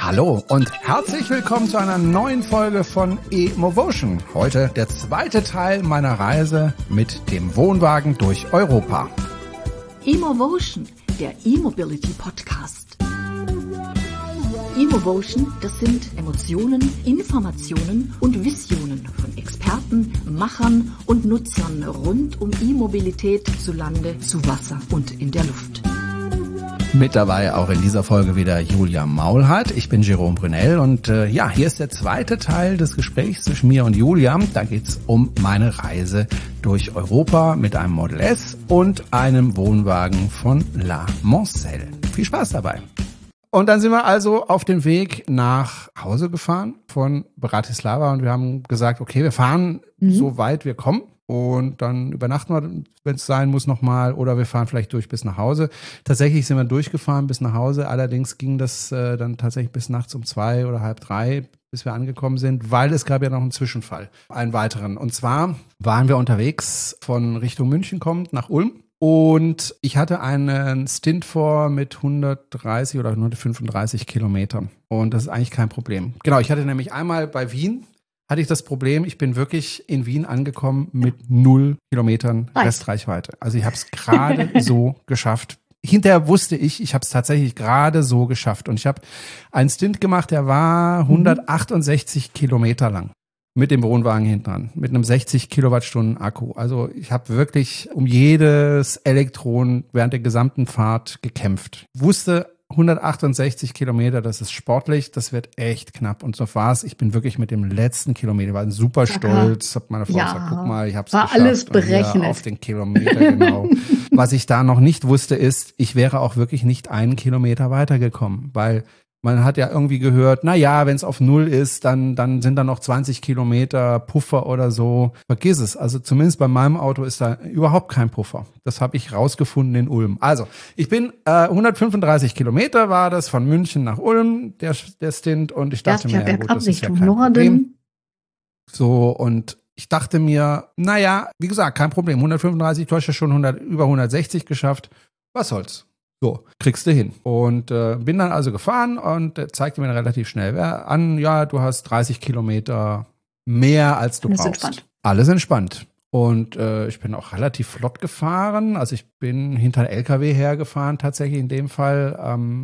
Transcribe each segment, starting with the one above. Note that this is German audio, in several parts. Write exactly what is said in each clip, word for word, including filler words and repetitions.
Hallo und herzlich willkommen zu einer neuen Folge von eMovotion. Heute der zweite Teil meiner Reise mit dem Wohnwagen durch Europa. eMovotion, der E-Mobility Podcast. eMovotion, das sind Emotionen, Informationen und Visionen von Experten, Machern und Nutzern rund um E-Mobilität zu Lande, zu Wasser und in der Luft. Mit dabei auch in dieser Folge wieder Julia Maulhardt. Ich bin Jerome Brunel und äh, ja, hier ist der zweite Teil des Gesprächs zwischen mir und Julia. Da geht's um meine Reise durch Europa mit einem Model S und einem Wohnwagen von La Moncel. Viel Spaß dabei. Und dann sind wir also auf dem Weg nach Hause gefahren von Bratislava und wir haben gesagt, okay, wir fahren mhm. so weit wir kommen. Und dann übernachten wir, wenn es sein muss, nochmal. Oder wir fahren vielleicht durch bis nach Hause. Tatsächlich sind wir durchgefahren bis nach Hause. Allerdings ging das äh, dann tatsächlich bis nachts um zwei oder halb drei, bis wir angekommen sind, weil es gab ja noch einen Zwischenfall, einen weiteren. Und zwar waren wir unterwegs von Richtung München kommend nach Ulm. Und ich hatte einen Stint vor mit hundertdreißig oder hundertfünfunddreißig Kilometern. Und das ist eigentlich kein Problem. Genau, ich hatte nämlich einmal bei Wien hatte ich das Problem, ich bin wirklich in Wien angekommen mit null Kilometern Restreichweite. Also ich habe es gerade so geschafft. Hinterher wusste ich, ich habe es tatsächlich gerade so geschafft. Und ich habe einen Stint gemacht, der war hundertachtundsechzig mhm. Kilometer lang. Mit dem Wohnwagen hinten dran, mit einem sechzig Kilowattstunden Akku. Also ich habe wirklich um jedes Elektron während der gesamten Fahrt gekämpft. Wusste, hundertachtundsechzig Kilometer, das ist sportlich, das wird echt knapp. Und so war es. Ich bin wirklich mit dem letzten Kilometer, war super stolz. Hab meine Frau ja, gesagt, guck mal, ich hab's war geschafft. Alles berechnet. Auf den Kilometer, genau. Was ich da noch nicht wusste, ist, ich wäre auch wirklich nicht einen Kilometer weitergekommen, weil man hat ja irgendwie gehört, na ja, wenn es auf Null ist, dann dann sind da noch zwanzig Kilometer Puffer oder so. Vergiss es. Also zumindest bei meinem Auto ist da überhaupt kein Puffer. Das habe ich rausgefunden in Ulm. Also ich bin äh, hundertfünfunddreißig Kilometer war das von München nach Ulm, der, der Stint. Und ich dachte mir, ja gut, das ist ja kein Problem. So, und ich dachte mir, naja, wie gesagt, kein Problem. hundertfünfunddreißig, du hast ja schon hundert, über hundertsechzig geschafft. Was soll's? So, kriegst du hin. Und äh, bin dann also gefahren und äh, zeigte mir dann relativ schnell an, ja, du hast dreißig Kilometer mehr, als du Alles brauchst. Entspannt. Alles entspannt. Und äh, ich bin auch relativ flott gefahren. Also ich bin hinter L K W hergefahren, tatsächlich in dem Fall,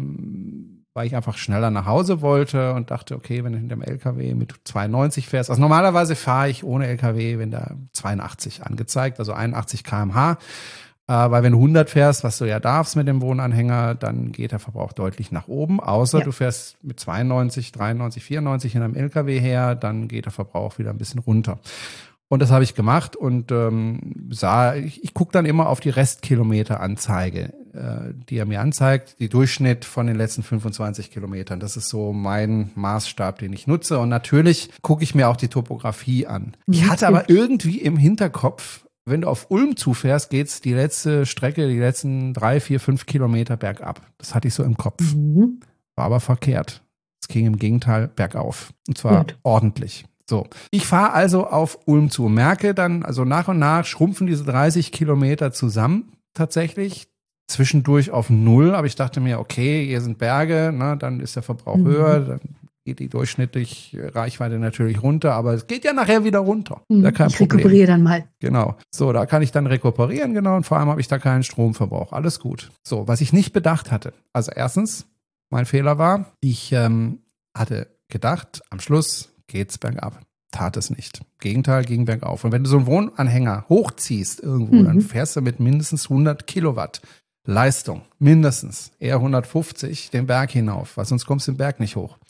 ähm, weil ich einfach schneller nach Hause wollte und dachte, okay, wenn du hinter dem L K W mit zweiundneunzig fährst, also normalerweise fahre ich ohne L K W, wenn da zweiundachtzig angezeigt, also einundachtzig Kilometer pro Stunde. Äh, weil wenn du hundert fährst, was du ja darfst mit dem Wohnanhänger, dann geht der Verbrauch deutlich nach oben. Außer ja. du fährst mit zweiundneunzig, dreiundneunzig, vierundneunzig in einem L K W her, dann geht der Verbrauch wieder ein bisschen runter. Und das habe ich gemacht und ähm, sah, ich, ich gucke dann immer auf die Restkilometeranzeige, äh, die er mir anzeigt, die Durchschnitt von den letzten fünfundzwanzig Kilometern. Das ist so mein Maßstab, den ich nutze. Und natürlich gucke ich mir auch die Topografie an. Ich hatte aber irgendwie im Hinterkopf, wenn du auf Ulm zufährst, geht's die letzte Strecke, die letzten drei, vier, fünf Kilometer bergab. Das hatte ich so im Kopf. Mhm. War aber verkehrt. Es ging im Gegenteil bergauf. Und zwar Gut. ordentlich. So. Ich fahre also auf Ulm zu, merke dann, also nach und nach schrumpfen diese dreißig Kilometer zusammen, tatsächlich. Zwischendurch auf Null, aber ich dachte mir, okay, hier sind Berge, ne, dann ist der Verbrauch mhm. höher, dann geht die durchschnittliche Reichweite natürlich runter, aber es geht ja nachher wieder runter. Mhm, da kein ich Problem. rekuperiere dann mal. Genau. So, da kann ich dann rekuperieren, genau, und vor allem habe ich da keinen Stromverbrauch. Alles gut. So, was ich nicht bedacht hatte. Also erstens, mein Fehler war, ich ähm, hatte gedacht, am Schluss geht's bergab. Tat es nicht. Gegenteil, ging bergauf. Und wenn du so einen Wohnanhänger hochziehst irgendwo, mhm. dann fährst du mit mindestens hundert Kilowatt Leistung, mindestens, eher hundertfünfzig, den Berg hinauf, weil sonst kommst du den Berg nicht hoch.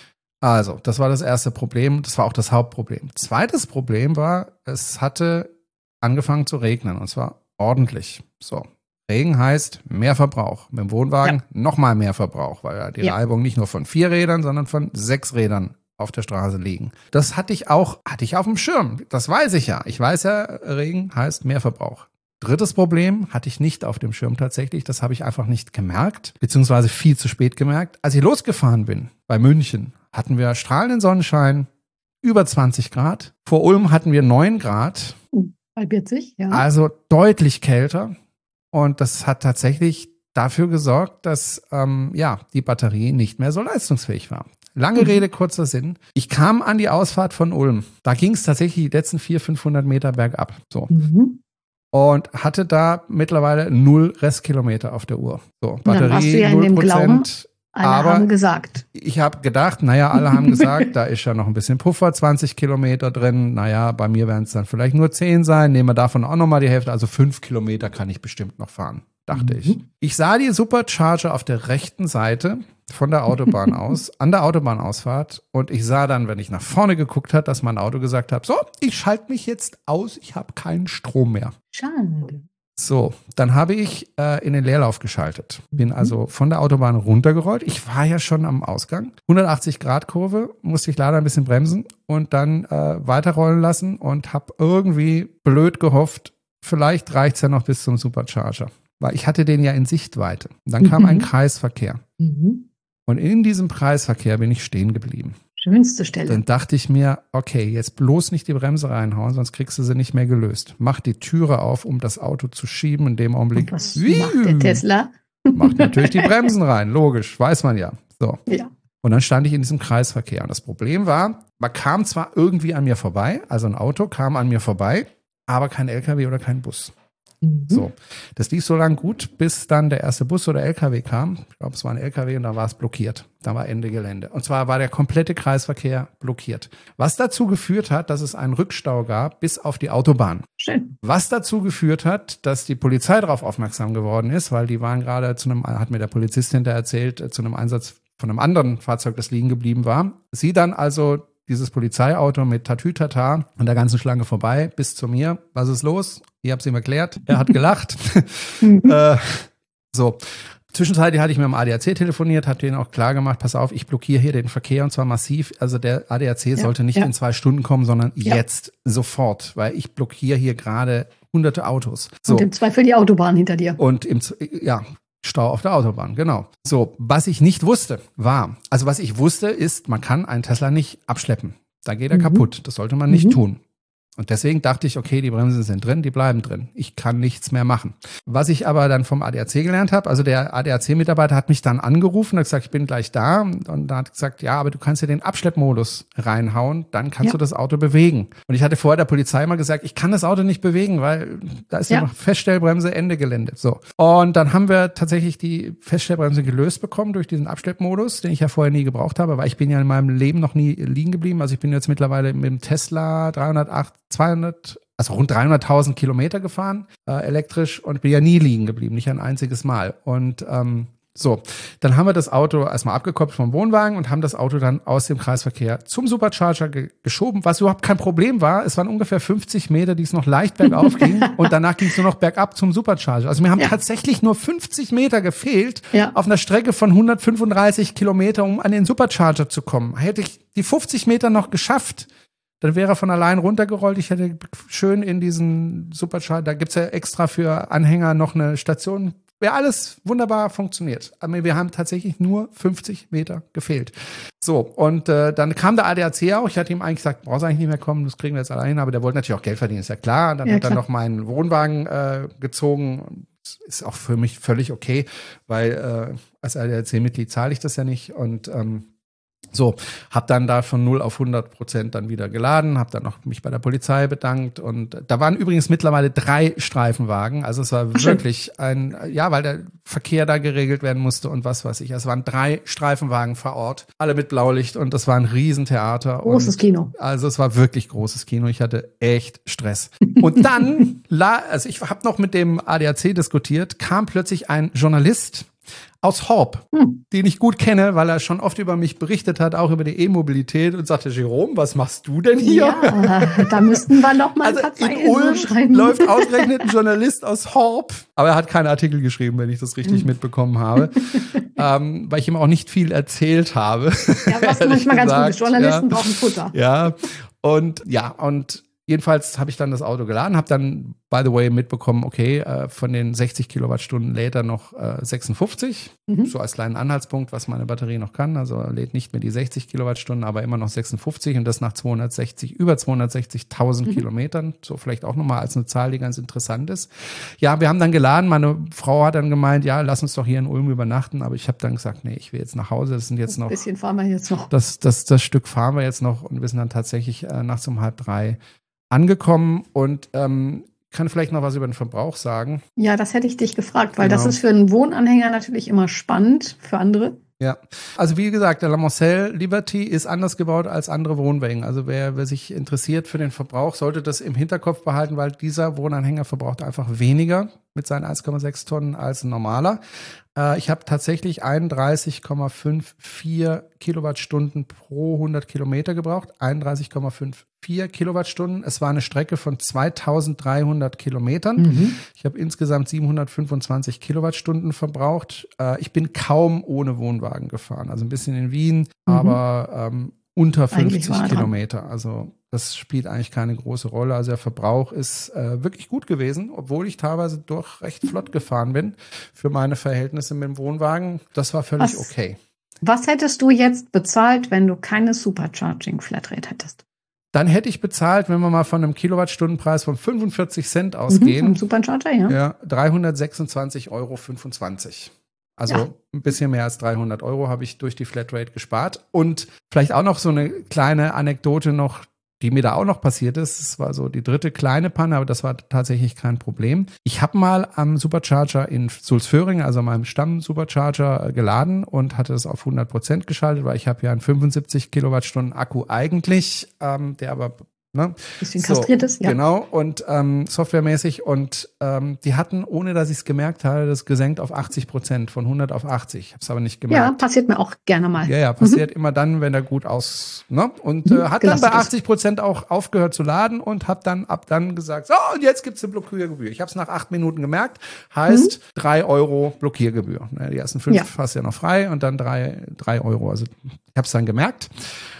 Also, das war das erste Problem, das war auch das Hauptproblem. Zweites Problem war, es hatte angefangen zu regnen und zwar ordentlich. So, Regen heißt mehr Verbrauch. Mit dem Wohnwagen ja. nochmal mehr Verbrauch, weil ja die ja. Reibung nicht nur von vier Rädern, sondern von sechs Rädern auf der Straße liegen. Das hatte ich auch, hatte ich auf dem Schirm. Das weiß ich ja. Ich weiß ja, Regen heißt mehr Verbrauch. Drittes Problem hatte ich nicht auf dem Schirm tatsächlich. Das habe ich einfach nicht gemerkt, beziehungsweise viel zu spät gemerkt. Als ich losgefahren bin bei München, hatten wir strahlenden Sonnenschein, über zwanzig Grad. Vor Ulm hatten wir neun Grad. Uh, bei vierzig, ja. Also deutlich kälter. Und das hat tatsächlich dafür gesorgt, dass ähm, ja die Batterie nicht mehr so leistungsfähig war. Lange mhm. Rede, kurzer Sinn. Ich kam an die Ausfahrt von Ulm. Da ging es tatsächlich die letzten vierhundert, fünfhundert Meter bergab. So. Mhm. Und hatte da mittlerweile null Restkilometer auf der Uhr. So, Batterie, warst du ja in dem Glauben, alle aber haben gesagt. Ich habe gedacht, naja, alle haben gesagt, da ist ja noch ein bisschen Puffer, zwanzig Kilometer drin. Naja, bei mir werden es dann vielleicht nur zehn sein. Nehmen wir davon auch nochmal die Hälfte. Also fünf Kilometer kann ich bestimmt noch fahren, dachte mhm. ich. Ich sah die Supercharger auf der rechten Seite von der Autobahn aus, an der Autobahnausfahrt. Und ich sah dann, wenn ich nach vorne geguckt habe, dass mein Auto gesagt hat, so, ich schalte mich jetzt aus, ich habe keinen Strom mehr. Schade. So, dann habe ich äh, in den Leerlauf geschaltet. Bin also von der Autobahn runtergerollt. Ich war ja schon am Ausgang. hundertachtzig Grad Kurve, musste ich leider ein bisschen bremsen und dann äh, weiterrollen lassen und habe irgendwie blöd gehofft, vielleicht reicht's ja noch bis zum Supercharger. Weil ich hatte den ja in Sichtweite. Dann kam mhm. ein Kreisverkehr. Mhm. Und in diesem Kreisverkehr bin ich stehen geblieben. Schönste Stelle. Dann dachte ich mir, okay, jetzt bloß nicht die Bremse reinhauen, sonst kriegst du sie nicht mehr gelöst. Mach die Türe auf, um das Auto zu schieben. In dem Augenblick. Und was Wie? macht der Tesla? Macht natürlich die Bremsen rein, logisch, weiß man ja. So. Ja. Und dann stand ich in diesem Kreisverkehr. Und das Problem war, man kam zwar irgendwie an mir vorbei, also ein Auto kam an mir vorbei, aber kein L K W oder kein Bus. Mhm. So, das lief so lange gut, bis dann der erste Bus oder L K W kam. Ich glaube, es war ein L K W und da war es blockiert. Da war Ende Gelände. Und zwar war der komplette Kreisverkehr blockiert. Was dazu geführt hat, dass es einen Rückstau gab bis auf die Autobahn. Schön. Was dazu geführt hat, dass die Polizei darauf aufmerksam geworden ist, weil die waren gerade zu einem, hat mir der Polizist hinterher erzählt, zu einem Einsatz von einem anderen Fahrzeug, das liegen geblieben war. Sie dann also dieses Polizeiauto mit Tatütata an der ganzen Schlange vorbei bis zu mir. Was ist los? Ich habe es ihm erklärt. Er hat gelacht. äh, so. Zwischenzeitlich hatte ich mit dem A D A C telefoniert, habe denen auch klar gemacht, pass auf, ich blockiere hier den Verkehr und zwar massiv. Also der A D A C ja, sollte nicht ja. in zwei Stunden kommen, sondern ja. jetzt, sofort, weil ich blockiere hier gerade hunderte Autos. So. Und im Zweifel die Autobahn hinter dir. Und im, ja, Stau auf der Autobahn, genau. So, was ich nicht wusste, war, also was ich wusste, ist, man kann einen Tesla nicht abschleppen. Da geht er mhm. kaputt. Das sollte man nicht mhm. tun. Und deswegen dachte ich, okay, die Bremsen sind drin, die bleiben drin. Ich kann nichts mehr machen. Was ich aber dann vom A D A C gelernt habe, also der A D A C-Mitarbeiter hat mich dann angerufen und hat gesagt, ich bin gleich da. Und da hat gesagt, ja, aber du kannst ja den Abschleppmodus reinhauen, dann kannst ja. du das Auto bewegen. Und ich hatte vorher der Polizei mal gesagt, ich kann das Auto nicht bewegen, weil da ist ja, ja noch Feststellbremse, Ende Gelände. So. Und dann haben wir tatsächlich die Feststellbremse gelöst bekommen durch diesen Abschleppmodus, den ich ja vorher nie gebraucht habe, weil ich bin ja in meinem Leben noch nie liegen geblieben. Also ich bin jetzt mittlerweile mit dem Tesla dreihundertacht zweihundert, also rund dreihunderttausend Kilometer gefahren, äh, elektrisch und bin ja nie liegen geblieben, nicht ein einziges Mal. Und ähm, so, dann haben wir das Auto erstmal abgekoppelt vom Wohnwagen und haben das Auto dann aus dem Kreisverkehr zum Supercharger ge- geschoben, was überhaupt kein Problem war. Es waren ungefähr fünfzig Meter, die es noch leicht bergauf ging und danach ging es nur noch bergab zum Supercharger. Also mir haben ja. tatsächlich nur fünfzig Meter gefehlt ja. auf einer Strecke von hundertfünfunddreißig Kilometer, um an den Supercharger zu kommen. Hätte ich die fünfzig Meter noch geschafft, dann wäre er von allein runtergerollt. Ich hätte schön in diesen Supercharger, da gibt's ja extra für Anhänger noch eine Station. Wäre alles wunderbar funktioniert. Aber wir haben tatsächlich nur fünfzig Meter gefehlt. So, und äh, dann kam der A D A C auch. Ich hatte ihm eigentlich gesagt, brauchst eigentlich nicht mehr kommen, das kriegen wir jetzt alleine. Aber der wollte natürlich auch Geld verdienen, ist ja klar. Und dann ja, hat er klar. noch meinen Wohnwagen äh, gezogen. Das ist auch für mich völlig okay, weil äh, als A D A C-Mitglied zahle ich das ja nicht. Und ähm, so, hab dann da von null auf hundert Prozent dann wieder geladen, hab dann noch mich bei der Polizei bedankt und da waren übrigens mittlerweile drei Streifenwagen, also es war Ach, wirklich schön. ein, ja, weil der Verkehr da geregelt werden musste und was weiß ich, es waren drei Streifenwagen vor Ort, alle mit Blaulicht und das war ein Riesentheater. Großes und, Kino. Also es war wirklich großes Kino, ich hatte echt Stress. Und dann, also ich hab noch mit dem A D A C diskutiert, kam plötzlich ein Journalist aus Horb, hm. den ich gut kenne, weil er schon oft über mich berichtet hat, auch über die E-Mobilität und sagte, Jerome, was machst du denn hier? Ja, da müssten wir noch mal also ein paar in Ulm schreiben. Läuft ausgerechnet ein Journalist aus Horb, aber er hat keinen Artikel geschrieben, wenn ich das richtig hm. mitbekommen habe, ähm, weil ich ihm auch nicht viel erzählt habe. Ja, was manchmal ganz gut ist, Journalisten ja. brauchen Futter. Ja, und ja, und jedenfalls habe ich dann das Auto geladen, habe dann, by the way, mitbekommen, okay, äh, von den sechzig Kilowattstunden lädt er noch äh, sechsundfünfzig, mhm. so als kleinen Anhaltspunkt, was meine Batterie noch kann. Also er lädt nicht mehr die sechzig Kilowattstunden, aber immer noch sechsundfünfzig und das nach zweihundertsechzig, über zweihundertsechzigtausend mhm. Kilometern. So vielleicht auch nochmal als eine Zahl, die ganz interessant ist. Ja, wir haben dann geladen. Meine Frau hat dann gemeint, ja, lass uns doch hier in Ulm übernachten. Aber ich habe dann gesagt, nee, ich will jetzt nach Hause. Das sind jetzt noch. Ein bisschen fahren wir jetzt noch. Das, das, das Stück fahren wir jetzt noch und wir sind dann tatsächlich äh, nachts um halb drei angekommen und ähm, kann vielleicht noch was über den Verbrauch sagen. Ja, das hätte ich dich gefragt, weil genau. das ist für einen Wohnanhänger natürlich immer spannend, für andere. Ja, also wie gesagt, der Lamoncelle Liberty ist anders gebaut als andere Wohnwägen. Also wer, wer sich interessiert für den Verbrauch, sollte das im Hinterkopf behalten, weil dieser Wohnanhänger verbraucht einfach weniger mit seinen eins Komma sechs Tonnen als ein normaler. Äh, ich habe tatsächlich einunddreißig Komma vierundfünfzig Kilowattstunden pro hundert Kilometer gebraucht. einunddreißig Komma fünfundfünfzig Kilowattstunden. Es war eine Strecke von zweitausenddreihundert Kilometern. Mhm. Ich habe insgesamt siebenhundertfünfundzwanzig Kilowattstunden verbraucht. Äh, ich bin kaum ohne Wohnwagen gefahren. Also ein bisschen in Wien, mhm. aber ähm, unter fünfzig Kilometer. Also das spielt eigentlich keine große Rolle. Also der Verbrauch ist äh, wirklich gut gewesen, obwohl ich teilweise doch recht flott gefahren bin für meine Verhältnisse mit dem Wohnwagen. Das war völlig was, okay. Was hättest du jetzt bezahlt, wenn du keine Supercharging Flatrate hättest? Dann hätte ich bezahlt, wenn wir mal von einem Kilowattstundenpreis von fünfundvierzig Cent ausgehen. Mhm, Supercharger, ja. Ja, dreihundertsechsundzwanzig Euro fünfundzwanzig. Also ja. ein bisschen mehr als dreihundert Euro habe ich durch die Flatrate gespart. Und vielleicht auch noch so eine kleine Anekdote noch, die mir da auch noch passiert ist. Es war so die dritte kleine Panne, aber das war tatsächlich kein Problem. Ich habe mal am Supercharger in Sulzföhring, also meinem Stamm-Supercharger, geladen und hatte das auf hundert Prozent geschaltet, weil ich habe ja einen fünfundsiebzig Kilowattstunden Akku eigentlich, ähm, der aber ne? Bisschen kastriert ist, ja. Genau, und ähm, softwaremäßig. Und ähm, die hatten, ohne dass ich es gemerkt habe, das gesenkt auf achtzig Prozent, von hundert auf achtzig. Ich habe es aber nicht gemerkt. Ja, passiert mir auch gerne mal. Ja, ja, passiert mhm. immer dann, wenn er gut aus, ne? Und mhm, äh, hat dann bei achtzig Prozent auch aufgehört zu laden und habe dann ab dann gesagt, so, und jetzt gibt's eine Blockiergebühr. Ich habe es nach acht Minuten gemerkt, heißt mhm. drei Euro Blockiergebühr. Die ersten fünf ja. hast du ja noch frei und dann drei, drei Euro. Also ich habe es dann gemerkt.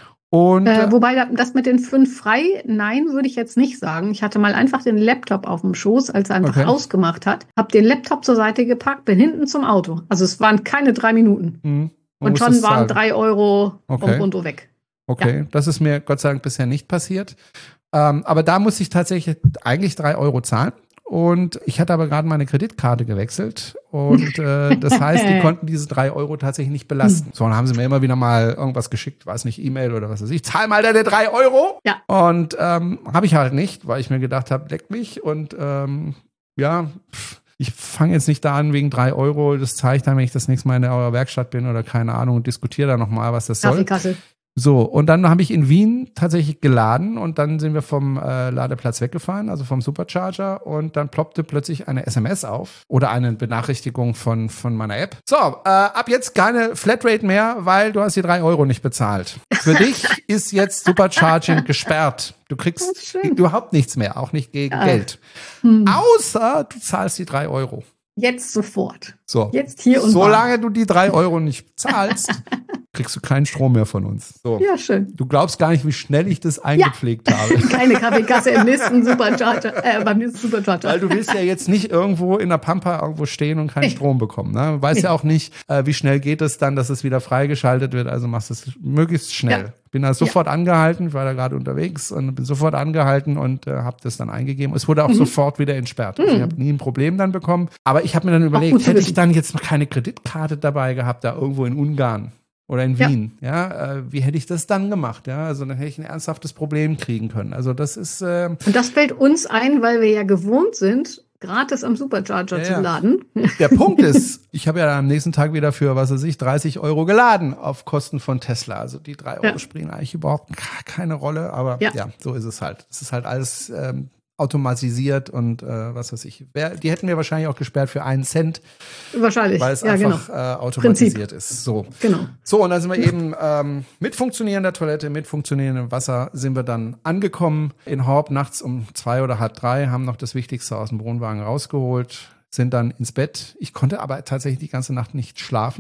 Und, äh, wobei das mit den fünf frei, nein, würde ich jetzt nicht sagen. Ich hatte mal einfach den Laptop auf dem Schoß, als er einfach okay. ausgemacht hat, habe den Laptop zur Seite gepackt, bin hinten zum Auto. Also es waren keine drei Minuten. Mhm. Und schon waren zahlen. drei Euro okay. vom Konto weg. Okay, ja. Das ist mir Gott sei Dank bisher nicht passiert. Ähm, aber da muss ich tatsächlich eigentlich drei Euro zahlen. Und ich hatte aber gerade meine Kreditkarte gewechselt und äh, das heißt, die konnten diese drei Euro tatsächlich nicht belasten. So, dann haben sie mir immer wieder mal irgendwas geschickt, weiß nicht, E-Mail oder was weiß ich. Zahl mal deine drei Euro. Ja. Und ähm, habe ich halt nicht, weil ich mir gedacht habe, leck mich. Und ähm, ja, ich fange jetzt nicht da an wegen drei Euro. Das zahle ich dann, wenn ich das nächste Mal in eurer Werkstatt bin oder keine Ahnung und diskutiere da nochmal, was das soll. Kaffeekasse. So, und dann habe ich in Wien tatsächlich geladen und dann sind wir vom äh, Ladeplatz weggefahren, also vom Supercharger, und dann ploppte plötzlich eine S M S auf oder eine Benachrichtigung von, von meiner App. So, äh, ab jetzt keine Flatrate mehr, weil du hast die drei Euro nicht bezahlt. Für dich ist jetzt Supercharging gesperrt. Du kriegst überhaupt nichts mehr, auch nicht gegen ja. Geld. Hm. Außer du zahlst die drei Euro. Jetzt sofort. So. Jetzt hier und solange bar. Du die drei Euro nicht zahlst, kriegst du keinen Strom mehr von uns. So. Ja, schön. Du glaubst gar nicht, wie schnell ich das eingepflegt ja. habe. Keine Kaffeekasse im nächsten Supercharger, äh, beim nächsten Supercharger. Weil du willst ja jetzt nicht irgendwo in der Pampa irgendwo stehen und keinen nee. Strom bekommen. Ne? Du weißt nee. ja auch nicht, äh, wie schnell geht es dann, dass es wieder freigeschaltet wird. Also machst du es möglichst schnell. Ja. Bin da sofort ja. angehalten, ich war da gerade unterwegs und bin sofort angehalten und äh, habe das dann eingegeben. Es wurde auch mhm. sofort wieder entsperrt. Also mhm. ich habe nie ein Problem dann bekommen. Aber ich habe mir dann überlegt, hätte ich dann jetzt noch keine Kreditkarte dabei gehabt, da irgendwo in Ungarn oder in Wien, ja, ja äh, wie hätte ich das dann gemacht? Ja, also dann hätte ich ein ernsthaftes Problem kriegen können. Also das ist äh, und das fällt uns ein, weil wir ja gewohnt sind, gratis am Supercharger ja, zu laden. Der Punkt ist, ich habe ja am nächsten Tag wieder für, was weiß ich, dreißig Euro geladen auf Kosten von Tesla. Also die drei Euro ja. spielen eigentlich überhaupt keine Rolle, aber ja, ja so ist es halt. Es ist halt alles ähm, automatisiert und äh, was weiß ich. Wer, die hätten wir wahrscheinlich auch gesperrt für einen Cent. Wahrscheinlich, weil es ja, einfach genau. äh, automatisiert Prinzip. ist. So. Genau. So, und dann sind wir eben ähm, mit funktionierender Toilette, mit funktionierendem Wasser sind wir dann angekommen in Horb nachts um zwei oder halb drei, haben noch das Wichtigste aus dem Wohnwagen rausgeholt, sind dann ins Bett. Ich konnte aber tatsächlich die ganze Nacht nicht schlafen.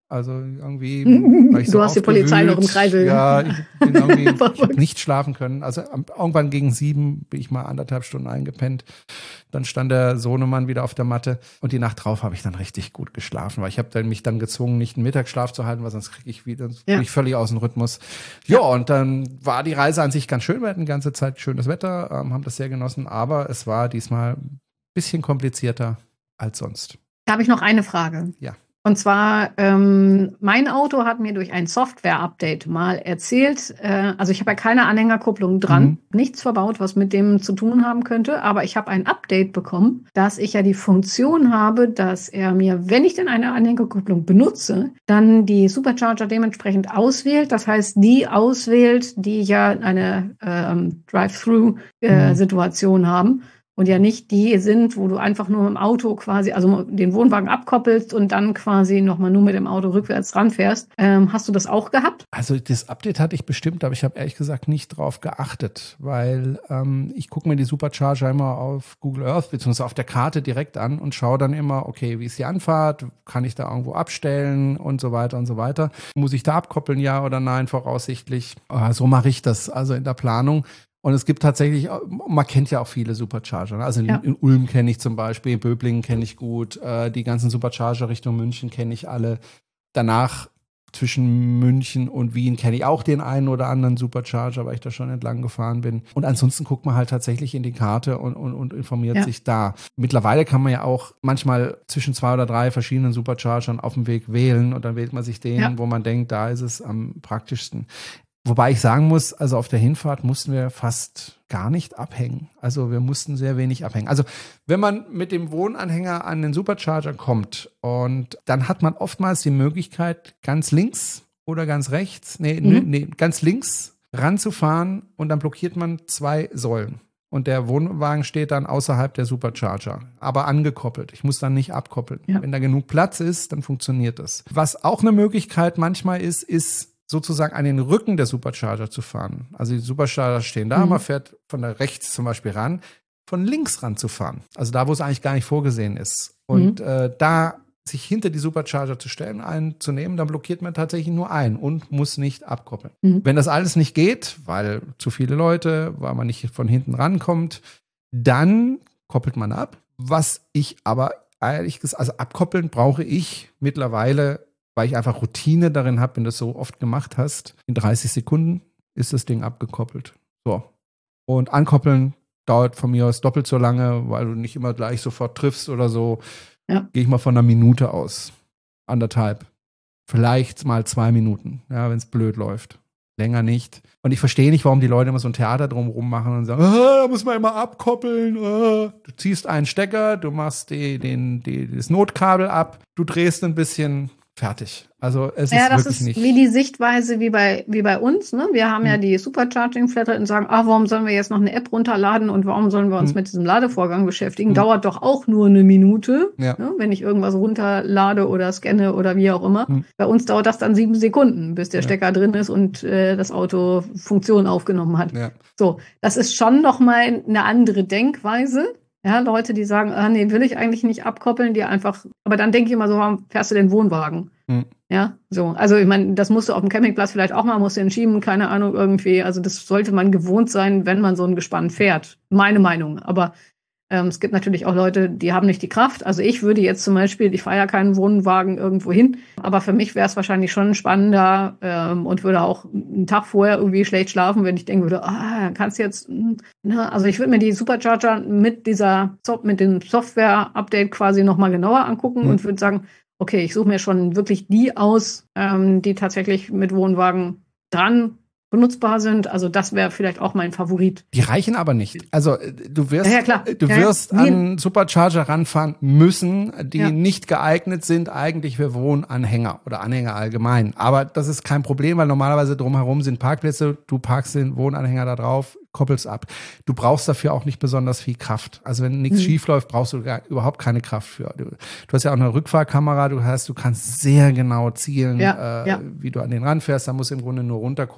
Also irgendwie. Weil ich du so hast die Polizei gewühlt, noch im Kreisel. Ja, ich bin irgendwie ich hab nicht schlafen können. Also irgendwann gegen sieben bin ich mal anderthalb Stunden eingepennt. Dann stand der Sohnemann wieder auf der Matte und die Nacht drauf habe ich dann richtig gut geschlafen, weil ich habe dann mich dann gezwungen, nicht einen Mittagsschlaf zu halten, weil sonst kriege ich wieder ja. bin ich völlig aus dem Rhythmus. Ja, ja, und dann war die Reise an sich ganz schön. Wir hatten die ganze Zeit schönes Wetter, ähm, haben das sehr genossen, aber es war diesmal ein bisschen komplizierter als sonst. Da habe ich noch eine Frage. Ja. Und zwar, ähm, mein Auto hat mir durch ein Software-Update mal erzählt, äh, also ich habe ja keine Anhängerkupplung dran, mhm. nichts verbaut, was mit dem zu tun haben könnte, aber ich habe ein Update bekommen, dass ich ja die Funktion habe, dass er mir, wenn ich denn eine Anhängerkupplung benutze, dann die Supercharger dementsprechend auswählt. Das heißt, die auswählt, die ja eine ähm, Drive-Thru-Situation äh, mhm. haben. Und ja nicht die sind, wo du einfach nur mit dem Auto quasi, also den Wohnwagen abkoppelst und dann quasi nochmal nur mit dem Auto rückwärts ranfährst. Ähm, hast du das auch gehabt? Also das Update hatte ich bestimmt, aber ich habe ehrlich gesagt nicht drauf geachtet, weil ähm, ich gucke mir die Supercharger immer auf Google Earth beziehungsweise auf der Karte direkt an und schaue dann immer, okay, wie ist die Anfahrt? Kann ich da irgendwo abstellen und so weiter und so weiter? Muss ich da abkoppeln, ja oder nein, voraussichtlich? Oh, so mache ich das also in der Planung. Und es gibt tatsächlich, man kennt ja auch viele Supercharger. Also in, ja. in Ulm kenne ich zum Beispiel, in Böblingen kenne ich gut, äh, die ganzen Supercharger Richtung München kenne ich alle. Danach zwischen München und Wien kenne ich auch den einen oder anderen Supercharger, weil ich da schon entlang gefahren bin. Und ansonsten guckt man halt tatsächlich in die Karte und, und, und informiert ja. sich da. Mittlerweile kann man ja auch manchmal zwischen zwei oder drei verschiedenen Superchargern auf dem Weg wählen und dann wählt man sich den, ja. wo man denkt, da ist es am praktischsten. Wobei ich sagen muss, also auf der Hinfahrt mussten wir fast gar nicht abhängen. Also wir mussten sehr wenig abhängen. Also wenn man mit dem Wohnanhänger an den Supercharger kommt und dann hat man oftmals die Möglichkeit, ganz links oder ganz rechts, nee, mhm. nee, nee ganz links ranzufahren und dann blockiert man zwei Säulen. Und der Wohnwagen steht dann außerhalb der Supercharger, aber angekoppelt. Ich muss dann nicht abkoppeln. Ja. Wenn da genug Platz ist, dann funktioniert das. Was auch eine Möglichkeit manchmal ist, ist sozusagen an den Rücken der Supercharger zu fahren. Also die Supercharger stehen da, mhm. man fährt von der rechts zum Beispiel ran, von links ran zu fahren. Also da, wo es eigentlich gar nicht vorgesehen ist. Und mhm. äh, da sich hinter die Supercharger zu stellen, einen zu nehmen, dann blockiert man tatsächlich nur einen und muss nicht abkoppeln. Mhm. Wenn das alles nicht geht, weil zu viele Leute, weil man nicht von hinten rankommt, dann koppelt man ab. Was ich aber ehrlich gesagt, also abkoppeln brauche ich mittlerweile, weil ich einfach Routine darin habe, wenn du das so oft gemacht hast. In dreißig Sekunden ist das Ding abgekoppelt. So. Und ankoppeln dauert von mir aus doppelt so lange, weil du nicht immer gleich sofort triffst oder so. Ja. Gehe ich mal von einer Minute aus. Anderthalb. Vielleicht mal zwei Minuten, ja, wenn es blöd läuft. Länger nicht. Und ich verstehe nicht, warum die Leute immer so ein Theater drumherum machen und sagen, ah, da muss man immer abkoppeln. Ah. Du ziehst einen Stecker, du machst die, den, die, das Notkabel ab, du drehst ein bisschen. Fertig. Also es ja, ist das wirklich ist nicht. Wie die Sichtweise wie bei wie bei uns. Ne? Wir haben hm. ja die Supercharging-Flatrate und sagen, ah, warum sollen wir jetzt noch eine App runterladen und warum sollen wir uns hm. mit diesem Ladevorgang beschäftigen? Hm. Dauert doch auch nur eine Minute, ja. ne? Wenn ich irgendwas runterlade oder scanne oder wie auch immer. Hm. Bei uns dauert das dann sieben Sekunden, bis der ja. Stecker drin ist und äh, das Auto Funktion aufgenommen hat. Ja. So, das ist schon noch mal eine andere Denkweise. Ja, Leute, die sagen, ah, nee, will ich eigentlich nicht abkoppeln, die einfach, aber dann denke ich immer so, warum fährst du den Wohnwagen? Mhm. Ja, so. Also ich meine, das musst du auf dem Campingplatz vielleicht auch mal, musst du ihn schieben, keine Ahnung, irgendwie. Also das sollte man gewohnt sein, wenn man so ein Gespann fährt. Meine Meinung. Aber ähm, es gibt natürlich auch Leute, die haben nicht die Kraft. Also ich würde jetzt zum Beispiel, ich fahre ja keinen Wohnwagen irgendwo hin, aber für mich wäre es wahrscheinlich schon spannender ähm, und würde auch einen Tag vorher irgendwie schlecht schlafen, wenn ich denken würde, ah, kannst jetzt, ne? Also ich würde mir die Supercharger mit dieser, mit dem Software-Update quasi nochmal genauer angucken mhm. und würde sagen, okay, ich suche mir schon wirklich die aus, ähm, die tatsächlich mit Wohnwagen dran benutzbar sind. Also das wäre vielleicht auch mein Favorit. Die reichen aber nicht. Also du wirst, ja, ja, klar. Du ja, wirst ja. an Supercharger ranfahren müssen, die ja. nicht geeignet sind eigentlich für Wohnanhänger oder Anhänger allgemein. Aber das ist kein Problem, weil normalerweise drumherum sind Parkplätze. Du parkst den Wohnanhänger da drauf, koppelst ab. Du brauchst dafür auch nicht besonders viel Kraft. Also wenn nichts mhm. schief läuft, brauchst du gar, überhaupt keine Kraft für. Du, du hast ja auch eine Rückfahrkamera, du hast, du kannst sehr genau zielen, ja, äh, ja. wie du an den ranfährst. Da musst du im Grunde nur runterkurbeln. Das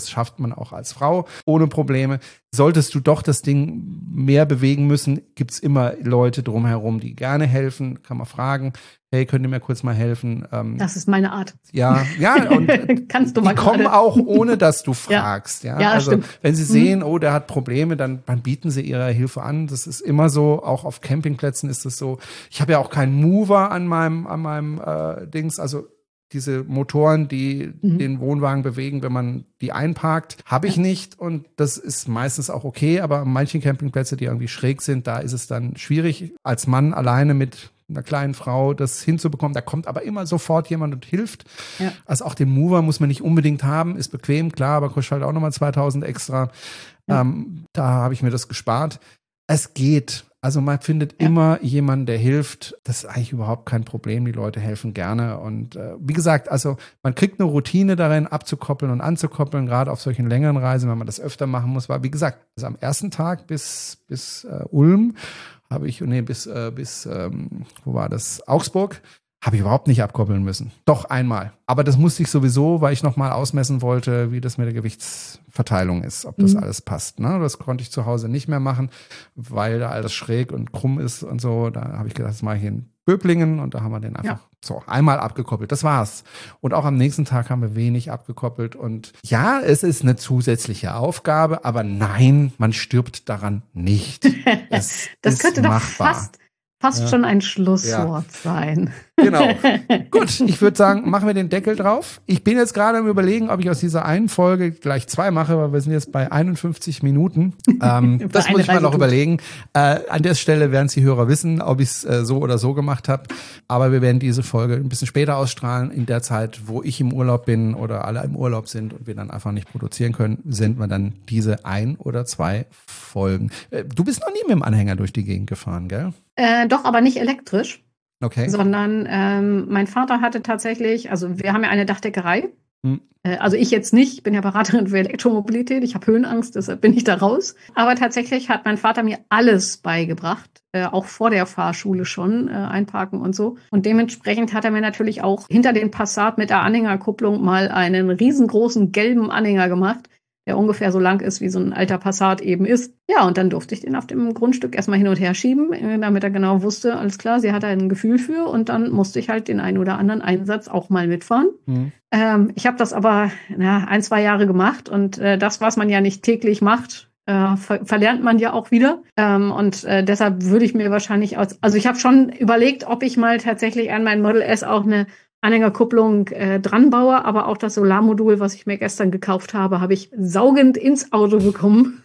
das schafft man auch als Frau ohne Probleme. Solltest du doch das Ding mehr bewegen müssen, gibt's immer Leute drumherum, die gerne helfen. Kann man fragen, hey, könnt ihr mir kurz mal helfen? Ähm, das ist meine Art. Ja, ja, und Kannst du mal die kommen gerade. auch, ohne dass du fragst. Ja, ja, ja also stimmt. wenn sie sehen, oh, der hat Probleme, dann, dann bieten sie ihre Hilfe an. Das ist immer so, auch auf Campingplätzen ist es so. Ich habe ja auch keinen Mover an meinem, an meinem äh, Dings, also diese Motoren, die mhm. den Wohnwagen bewegen, wenn man die einparkt, habe ich ja. nicht. Und das ist meistens auch okay. Aber manche Campingplätze, die irgendwie schräg sind, da ist es dann schwierig, als Mann alleine mit einer kleinen Frau das hinzubekommen. Da kommt aber immer sofort jemand und hilft. Ja. Also auch den Mover muss man nicht unbedingt haben. Ist bequem, klar, aber kostet halt auch nochmal zweitausend extra. Ja. Ähm, da habe ich mir das gespart. Es geht. Also man findet ja. immer jemanden, der hilft. Das ist eigentlich überhaupt kein Problem. Die Leute helfen gerne. Und äh, wie gesagt, also man kriegt eine Routine darin, abzukoppeln und anzukoppeln, gerade auf solchen längeren Reisen, wenn man das öfter machen muss. Weil wie gesagt, also am ersten Tag bis, bis äh, Ulm habe ich, nee, bis, äh, bis ähm, wo war das? Augsburg. Habe ich überhaupt nicht abkoppeln müssen. Doch einmal. Aber das musste ich sowieso, weil ich nochmal ausmessen wollte, wie das mit der Gewichtsverteilung ist, ob das mhm. alles passt. Ne? Das konnte ich zu Hause nicht mehr machen, weil da alles schräg und krumm ist und so. Da habe ich gedacht, das mache ich in Böblingen und da haben wir den einfach ja. so einmal abgekoppelt. Das war's. Und auch am nächsten Tag haben wir wenig abgekoppelt. Und ja, es ist eine zusätzliche Aufgabe, aber nein, man stirbt daran nicht. Es das ist könnte machbar. doch fast Fast ja. schon ein Schlusswort ja. sein. Genau. Gut, ich würde sagen, machen wir den Deckel drauf. Ich bin jetzt gerade am Überlegen, ob ich aus dieser einen Folge gleich zwei mache, weil wir sind jetzt bei einundfünfzig Minuten. Ähm, das muss ich mal noch überlegen. Äh, an der Stelle werden es die Hörer wissen, ob ich es äh, so oder so gemacht habe. Aber wir werden diese Folge ein bisschen später ausstrahlen. In der Zeit, wo ich im Urlaub bin oder alle im Urlaub sind und wir dann einfach nicht produzieren können, senden wir dann diese ein oder zwei Folgen. Äh, du bist noch nie mit dem Anhänger durch die Gegend gefahren, gell? Äh, doch, aber nicht elektrisch. Okay. Sondern ähm, mein Vater hatte tatsächlich, also wir haben ja eine Dachdeckerei. Hm. Äh, also ich jetzt nicht, ich bin ja Beraterin für Elektromobilität, ich habe Höhenangst, deshalb bin ich da raus. Aber tatsächlich hat mein Vater mir alles beigebracht, äh, auch vor der Fahrschule schon, äh, einparken und so. Und dementsprechend hat er mir natürlich auch hinter den Passat mit der Anhängerkupplung mal einen riesengroßen gelben Anhänger gemacht, der ungefähr so lang ist, wie so ein alter Passat eben ist. Ja, und dann durfte ich den auf dem Grundstück erstmal hin und her schieben, damit er genau wusste, alles klar, sie hat da ein Gefühl für. Und dann musste ich halt den einen oder anderen Einsatz auch mal mitfahren. Mhm. Ähm, ich habe das aber na, ein, zwei Jahre gemacht. Und äh, das, was man ja nicht täglich macht, äh, ver- verlernt man ja auch wieder. Ähm, und äh, deshalb würde ich mir wahrscheinlich, aus, also ich habe schon überlegt, ob ich mal tatsächlich an mein Model S auch eine Anhängerkupplung äh, dran baue, aber auch das Solarmodul, was ich mir gestern gekauft habe, habe ich saugend ins Auto bekommen.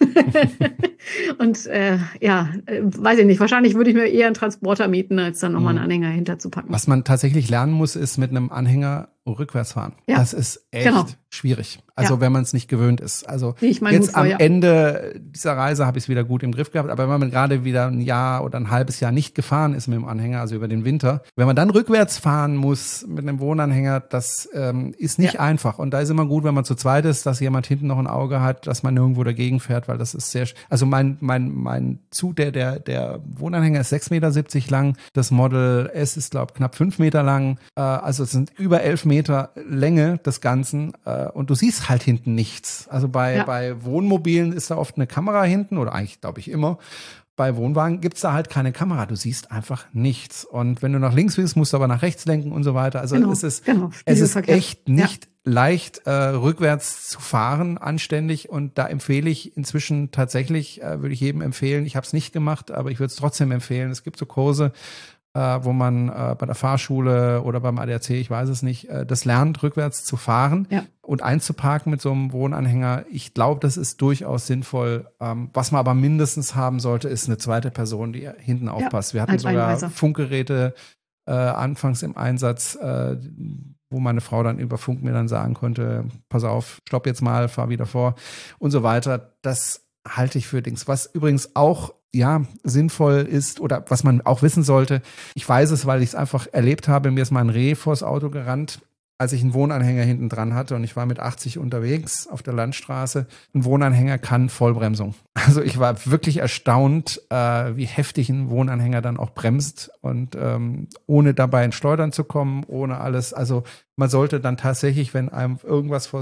Und äh, ja, äh, weiß ich nicht, wahrscheinlich würde ich mir eher einen Transporter mieten, als dann nochmal einen Anhänger hinterzupacken. Was man tatsächlich lernen muss, ist mit einem Anhänger rückwärts fahren. Ja, das ist echt genau. schwierig. Also ja. wenn man es nicht gewöhnt ist. Also ich mein jetzt am vor, ja. Ende dieser Reise habe ich es wieder gut im Griff gehabt. Aber wenn man gerade wieder ein Jahr oder ein halbes Jahr nicht gefahren ist mit dem Anhänger, also über den Winter, wenn man dann rückwärts fahren muss mit einem Wohnanhänger, das ähm, ist nicht ja. einfach. Und da ist immer gut, wenn man zu zweit ist, dass jemand hinten noch ein Auge hat, dass man nirgendwo dagegen fährt, weil das ist sehr, also mein mein mein Zug, der der der Wohnanhänger ist sechs Meter siebzig lang, das Model S ist glaube knapp fünf Meter lang, äh, also es sind über elf Meter Länge des Ganzen, äh, und du siehst halt hinten nichts. Also bei ja. bei Wohnmobilen ist da oft eine Kamera hinten oder eigentlich glaube ich immer. Bei Wohnwagen gibt's da halt keine Kamera. Du siehst einfach nichts. Und wenn du nach links willst, musst du aber nach rechts lenken und so weiter. Also genau, es ist, genau. es ist echt nicht ja. leicht, äh, rückwärts zu fahren, anständig. Und da empfehle ich inzwischen tatsächlich, äh, würde ich jedem empfehlen, ich habe es nicht gemacht, aber ich würde es trotzdem empfehlen. Es gibt so Kurse, äh, wo man äh, bei der Fahrschule oder beim A D A C, ich weiß es nicht, äh, das lernt, rückwärts zu fahren ja. und einzuparken mit so einem Wohnanhänger. Ich glaube, das ist durchaus sinnvoll. Ähm, was man aber mindestens haben sollte, ist eine zweite Person, die hinten ja, aufpasst. Wir hatten sogar Einweiser. Funkgeräte äh, anfangs im Einsatz, äh, wo meine Frau dann über Funk mir dann sagen konnte, pass auf, stopp jetzt mal, fahr wieder vor und so weiter. Das halte ich für Dings. Was übrigens auch ja sinnvoll ist oder was man auch wissen sollte, ich weiß es, weil ich es einfach erlebt habe, mir ist mal ein Reh vors Auto gerannt, als ich einen Wohnanhänger hinten dran hatte und ich war mit achtzig unterwegs auf der Landstraße. Ein Wohnanhänger kann Vollbremsung. Also ich war wirklich erstaunt, äh, wie heftig ein Wohnanhänger dann auch bremst und ähm, ohne dabei ins Schleudern zu kommen, ohne alles. Also man sollte dann tatsächlich, wenn einem irgendwas vors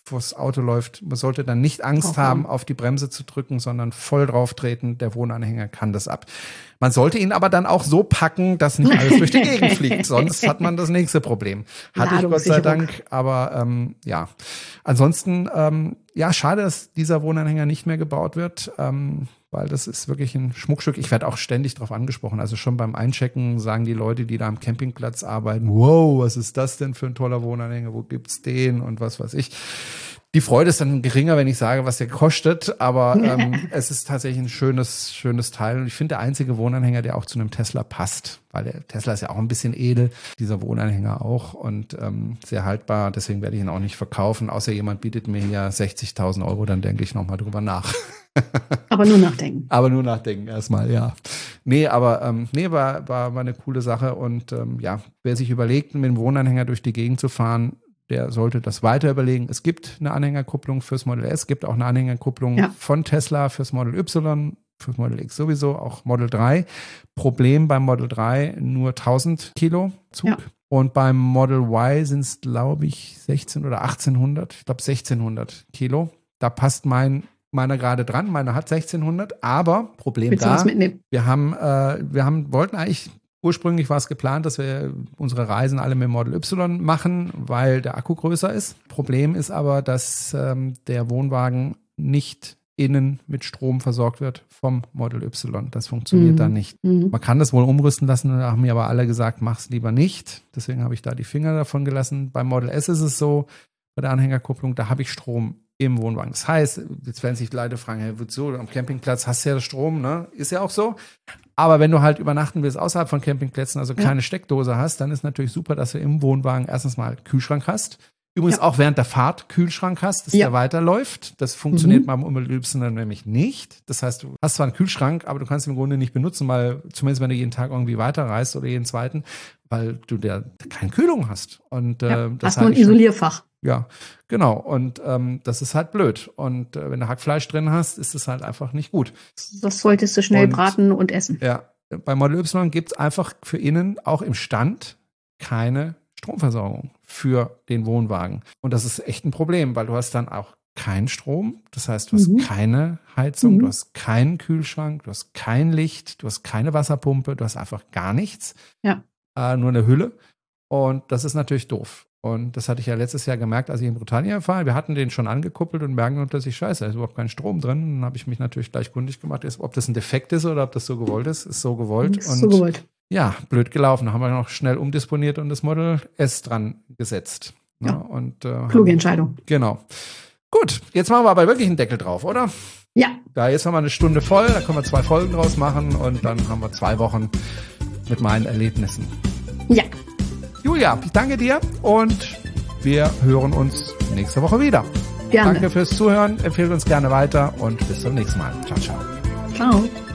vors Auto läuft. Man sollte dann nicht Angst okay. haben, auf die Bremse zu drücken, sondern voll drauf treten. Der Wohnanhänger kann das ab. Man sollte ihn aber dann auch so packen, dass nicht alles durch die Gegend fliegt. Sonst hat man das nächste Problem. Hatte ich Gott sei Dank. Aber ähm, ja, ansonsten, ähm, ja, schade, dass dieser Wohnanhänger nicht mehr gebaut wird. Ähm, weil das ist wirklich ein Schmuckstück. Ich werde auch ständig darauf angesprochen. Also schon beim Einchecken sagen die Leute, die da am Campingplatz arbeiten, wow, was ist das denn für ein toller Wohnanhänger? Wo gibt's den? Und was weiß ich. Die Freude ist dann geringer, wenn ich sage, was der kostet. Aber ähm, es ist tatsächlich ein schönes, schönes Teil. Und ich finde, der einzige Wohnanhänger, der auch zu einem Tesla passt. Weil der Tesla ist ja auch ein bisschen edel. Dieser Wohnanhänger auch. Und ähm, sehr haltbar. Deswegen werde ich ihn auch nicht verkaufen. Außer jemand bietet mir hier sechzigtausend Euro. Dann denke ich nochmal drüber nach. Aber nur nachdenken. Aber nur nachdenken erstmal, ja. Nee, aber ähm, nee, war, war, war eine coole Sache. Und ähm, ja, wer sich überlegt, mit dem Wohnanhänger durch die Gegend zu fahren, der sollte das weiter überlegen. Es gibt eine Anhängerkupplung fürs Model S, gibt auch eine Anhängerkupplung ja. von Tesla fürs Model Y, fürs Model X sowieso, auch Model drei. Problem beim Model drei nur tausend Kilo Zug. Ja. Und beim Model Y sind es, glaube ich, sechzehn oder achtzehnhundert. Ich glaube sechzehnhundert Kilo. Da passt mein meiner gerade dran. Meiner hat sechzehnhundert. Aber Problem Willst da, wir haben, äh, wir haben, wollten eigentlich ursprünglich war es geplant, dass wir unsere Reisen alle mit Model Y machen, weil der Akku größer ist. Problem ist aber, dass ähm, der Wohnwagen nicht innen mit Strom versorgt wird vom Model Y. Das funktioniert mhm. dann nicht. Mhm. Man kann das wohl umrüsten lassen, da haben mir aber alle gesagt, mach's lieber nicht. Deswegen habe ich da die Finger davon gelassen. Beim Model S ist es so, bei der Anhängerkupplung, da habe ich Strom im Wohnwagen. Das heißt, jetzt werden sich die Leute fragen, hey, wozu? Am Campingplatz hast du ja Strom, ne? Ist ja auch so. Aber wenn du halt übernachten willst außerhalb von Campingplätzen, also keine ja. Steckdose hast, dann ist natürlich super, dass du im Wohnwagen erstens mal Kühlschrank hast. Übrigens ja. auch während der Fahrt Kühlschrank hast, dass ja. der weiterläuft. Das funktioniert mhm. beim Umweltliebsten dann nämlich nicht. Das heißt, du hast zwar einen Kühlschrank, aber du kannst ihn im Grunde nicht benutzen, weil zumindest wenn du jeden Tag irgendwie weiterreist oder jeden zweiten, weil du da keine Kühlung hast. Und ja, äh, das hast nur ein Isolierfach. Ja, genau. Und ähm, das ist halt blöd. Und äh, wenn du Hackfleisch drin hast, ist es halt einfach nicht gut. Das solltest du schnell und, braten und essen. Ja, bei Model Y gibt es einfach für innen auch im Stand keine Stromversorgung für den Wohnwagen. Und das ist echt ein Problem, weil du hast dann auch keinen Strom. Das heißt, du hast mhm. keine Heizung, mhm. du hast keinen Kühlschrank, du hast kein Licht, du hast keine Wasserpumpe, du hast einfach gar nichts. Ja. Äh, nur eine Hülle. Und das ist natürlich doof. Und das hatte ich ja letztes Jahr gemerkt, als ich in Britannia war. Wir hatten den schon angekuppelt und merken plötzlich, scheiße, da ist überhaupt kein Strom drin. Dann habe ich mich natürlich gleich kundig gemacht, ob das ein Defekt ist oder ob das so gewollt ist. Ist so gewollt. Ist so gewollt. Ja, blöd gelaufen. Da haben wir noch schnell umdisponiert und das Model S dran gesetzt. Ja, ja und, äh, kluge Entscheidung. Genau. Gut, jetzt machen wir aber wirklich einen Deckel drauf, oder? Ja. Da jetzt haben wir eine Stunde voll, da können wir zwei Folgen draus machen und dann haben wir zwei Wochen mit meinen Erlebnissen. Ja. Julia, ich danke dir und wir hören uns nächste Woche wieder. Gerne. Danke fürs Zuhören, empfehlt uns gerne weiter und bis zum nächsten Mal. Ciao, ciao. Ciao.